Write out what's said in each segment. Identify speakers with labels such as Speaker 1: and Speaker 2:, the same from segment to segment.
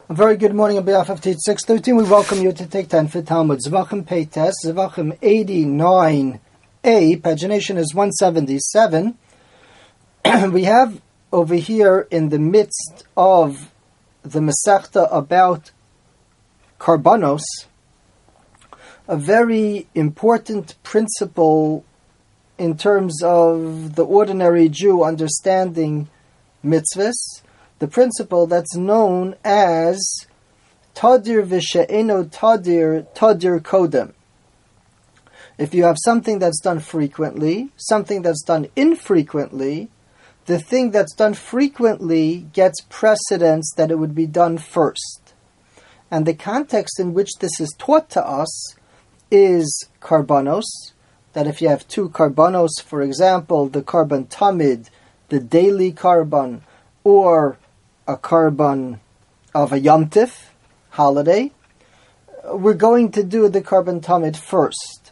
Speaker 1: A very good morning on behalf of Teach 613. We welcome you to take 10 for Talmud. Zvachim Peites, Zvachim 89a, pagination is 177. We have over here in the midst of the Masechta about Karbanos, a very important principle in terms of the ordinary Jew understanding mitzvahs, the principle that's known as Tadir v'she'eno tadir, tadir kodem. If you have something that's done frequently, something that's done infrequently, the thing that's done frequently gets precedence that it would be done first. And the context in which this is taught to us is karbanos, that if you have two karbanos, for example, the karban tamid, the daily karban, or a karban of a Yom Tif holiday, we're going to do the karban tamid first.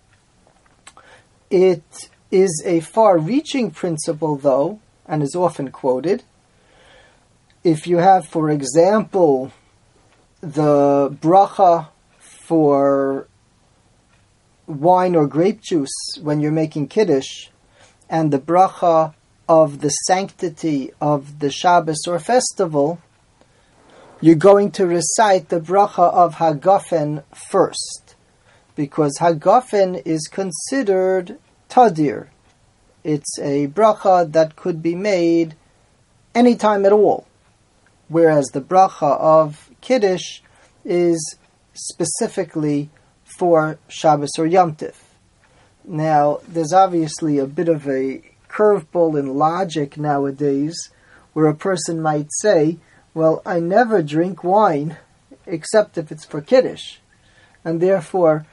Speaker 1: It is a far-reaching principle, though, and is often quoted. If you have, for example, the bracha for wine or grape juice when you're making Kiddush, and the bracha of the sanctity of the Shabbos or festival, you're going to recite the bracha of Hagafen first, because Hagafen is considered tadir. It's a bracha that could be made any time at all, whereas the bracha of Kiddush is specifically for Shabbos or Yom Tif. Now, there's obviously a bit of a curveball in logic nowadays, where a person might say, well, I never drink wine except if it's for Kiddush, and therefore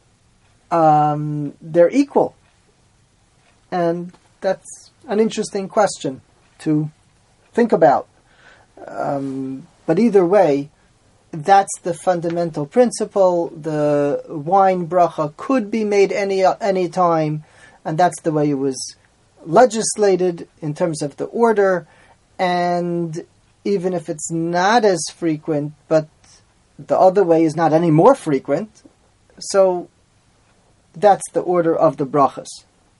Speaker 1: they're equal. And that's an interesting question to think about. But either way, that's the fundamental principle. The wine bracha could be made any time, and that's the way it was legislated in terms of the order. And even if it's not as frequent, but the other way is not any more frequent, so that's the order of the brachas.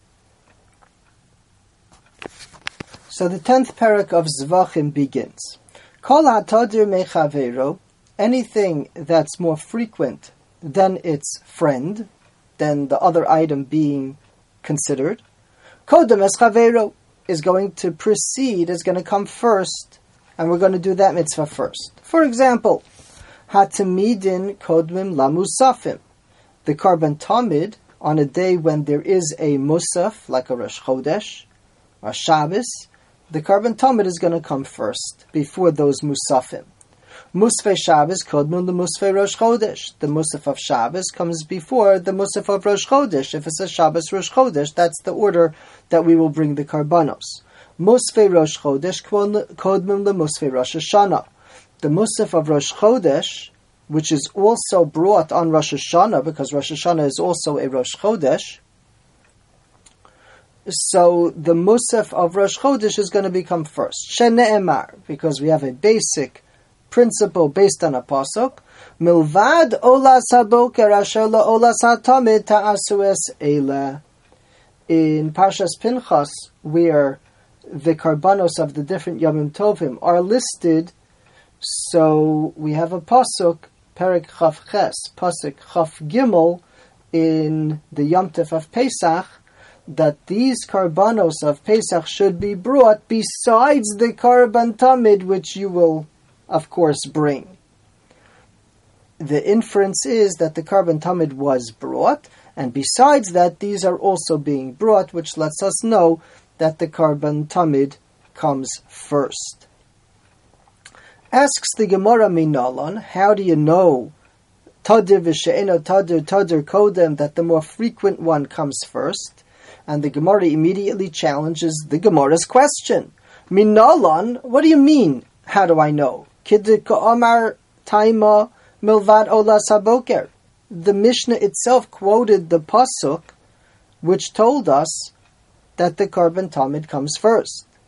Speaker 1: So the 10th parak of Zvachim begins. Kol hatadir mechavero, anything that's more frequent than its friend, than the other item being considered, kodem es chavero, is going to precede, is going to come first, and we're going to do that mitzvah first. For example, hatamidin kodmim lamusafim, the karban tamid, on a day when there is a musaf, like a Rosh Chodesh, or Shabbos, the karban tamid is going to come first, before those musafim. Musfei Shabbos kodmun the Musfei Rosh Chodesh. The Musaf of Shabbos comes before the Musaf of Rosh Chodesh. If it's a Shabbos Rosh Chodesh, that's the order that we will bring the karbanos. Musfei Rosh Chodesh kodmun the Musfei Rosh Hashanah. The Musaf of Rosh Chodesh, which is also brought on Rosh Hashanah, because Rosh Hashanah is also a Rosh Chodesh, so the Musaf of Rosh Chodesh is going to become first. Shene'emar, because we have a basic principle based on a pasuk. Milvad olas haboker asher la'olas hatamid ta'asu es eila. In Parshas Pinchas, where the karbanos of the different Yomim Tovim are listed, so we have a pasuk, Perek Chaf Ches, pasuk Chaf Gimel, in the Yom Tov of Pesach, that these karbanos of Pesach should be brought besides the karban tamid, which you will, of course, bring. The inference is that the karban tamid was brought, and besides that, these are also being brought, which lets us know that the karban tamid comes first. Asks the Gemara Minalan, how do you know tadir v'she'eno tadir, tadir kodem, that the more frequent one comes first? And the Gemara immediately challenges the Gemara's question. Minalan, what do you mean? How do I know? Kidika Omar Taima Milvad Olas Haboker. The Mishnah itself quoted the pasuk, which told us that the karban tamid comes first.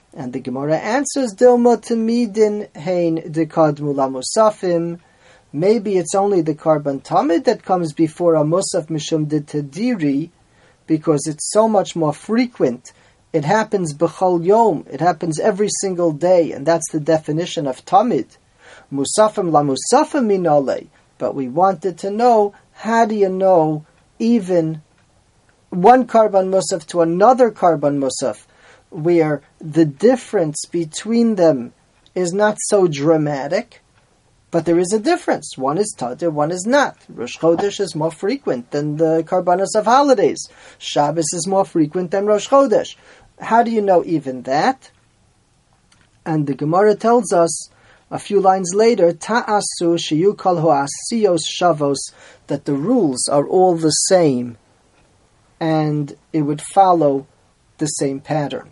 Speaker 1: And the Gemara answers, Dilma Tamidin Hein Dekadmu Lamusafim. Maybe it's only the Karban Tamid that comes before a Musaf Mishum de Tadiri, because it's so much more frequent. It happens B'chol Yom, it happens every single day, and that's the definition of Tamid. Musafim Lamusafim Minale. But we wanted to know, how do you know even one Karban Musaf to another Karban Musaf, where the difference between them is not so dramatic, but there is a difference. One is Tadir, one is not. Rosh Chodesh is more frequent than the Karbanos of holidays. Shabbos is more frequent than Rosh Chodesh. How do you know even that? And the Gemara tells us a few lines later, Ta'asu shiyu kol ho'asiyos shavos, that the rules are all the same, and it would follow the same pattern.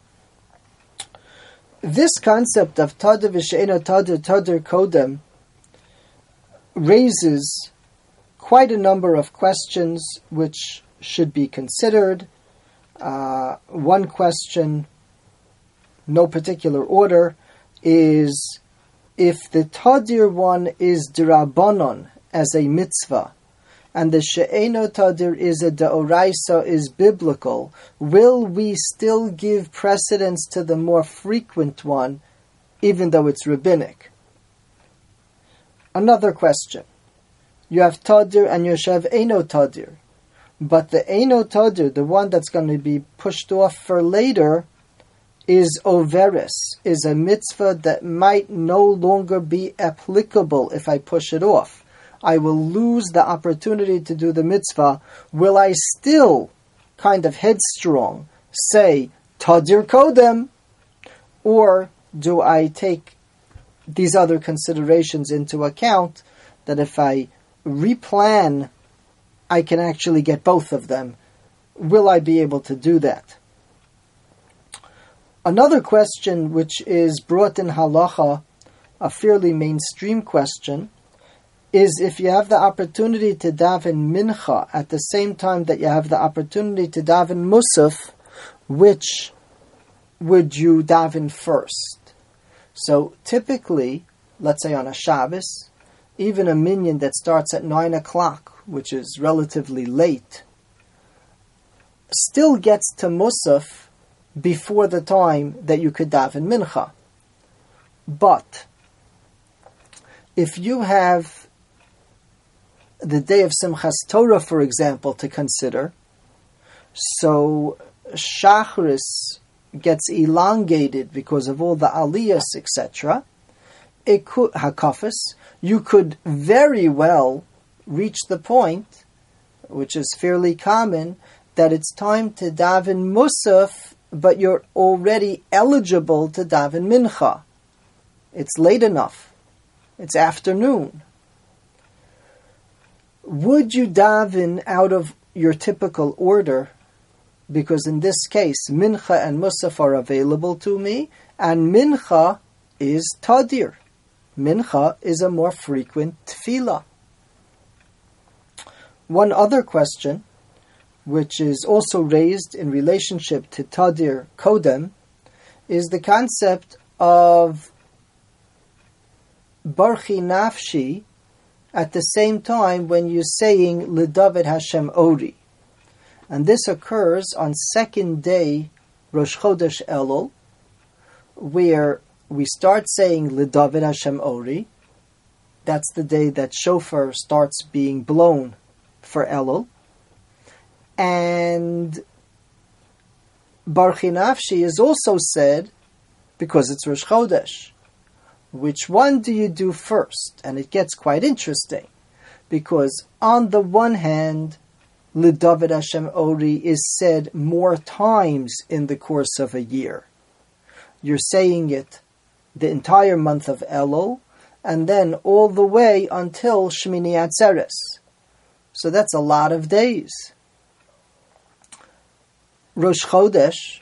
Speaker 1: This concept of Tadir v'she'ena Tadir, Tadir Kodem, raises quite a number of questions which should be considered. One question, no particular order, is if the Tadir one is D'Rabbanon as a mitzvah, and the She'eno Tadir is a De'oraisa, is biblical, will we still give precedence to the more frequent one, even though it's rabbinic? Another question. You have Tadir and you have Eno Tadir. But the Eno Tadir, the one that's going to be pushed off for later, is Overis, is a mitzvah that might no longer be applicable if I push it off. I will lose the opportunity to do the mitzvah. Will I still, kind of headstrong, say, Tadir Kodem? Or do I take these other considerations into account, that if I replan, I can actually get both of them? Will I be able to do that? Another question which is brought in halacha, a fairly mainstream question, is if you have the opportunity to daven mincha at the same time that you have the opportunity to daven musaf, which would you daven first? So typically, let's say on a Shabbos, even a minyan that starts at 9 o'clock, which is relatively late, still gets to musaf before the time that you could daven mincha. But if you have the day of Simchas Torah, for example, to consider, so Shachris gets elongated because of all the aliyahs, etc., it could, hakafis, you could very well reach the point, which is fairly common, that it's time to daven musaf, but you're already eligible to daven mincha. It's late enough. It's afternoon. Would you daven out of your typical order? Because in this case, mincha and musaf are available to me, and mincha is tadir. Mincha is a more frequent tefillah. One other question, which is also raised in relationship to Tadir Kodem, is the concept of Barchi Nafshi at the same time when you're saying L'David Hashem Ori. And this occurs on second day Rosh Chodesh Elul, where we start saying L'David Hashem Ori. That's the day that shofar starts being blown for Elul. And Barchi Nafshi is also said because it's Rosh Chodesh. Which one do you do first? And it gets quite interesting, because on the one hand, L'David Hashem Ori is said more times in the course of a year. You're saying it the entire month of Elul, and then all the way until Shmini Atzeres. So that's a lot of days. Rosh Chodesh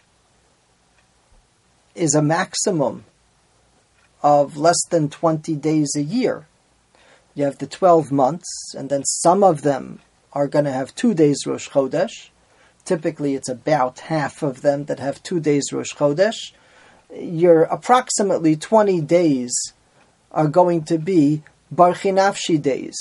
Speaker 1: is a maximum of less than 20 days a year. You have the 12 months, and then some of them are going to have 2 days Rosh Chodesh. Typically, it's about half of them that have 2 days Rosh Chodesh. your approximately 20 days are going to be Barchi Nafshi days.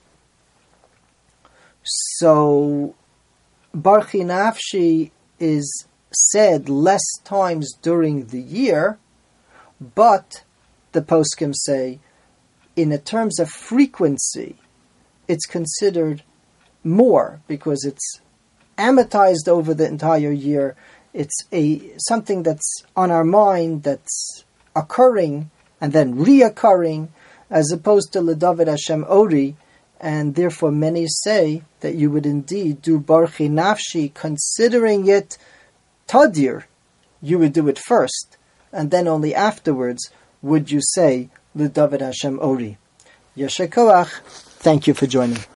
Speaker 1: So, Barchi Nafshi is said less times during the year, but the poskim say, in terms of frequency, it's considered more because it's amortized over the entire year. It's something that's on our mind, that's occurring and then reoccurring, as opposed to L'David Hashem Ori, and therefore many say that you would indeed do Barchi Nafshi, considering it Tadir. You would do it first, and then only afterwards would you say L'David Hashem Ori. Yasher Koach, thank you for joining.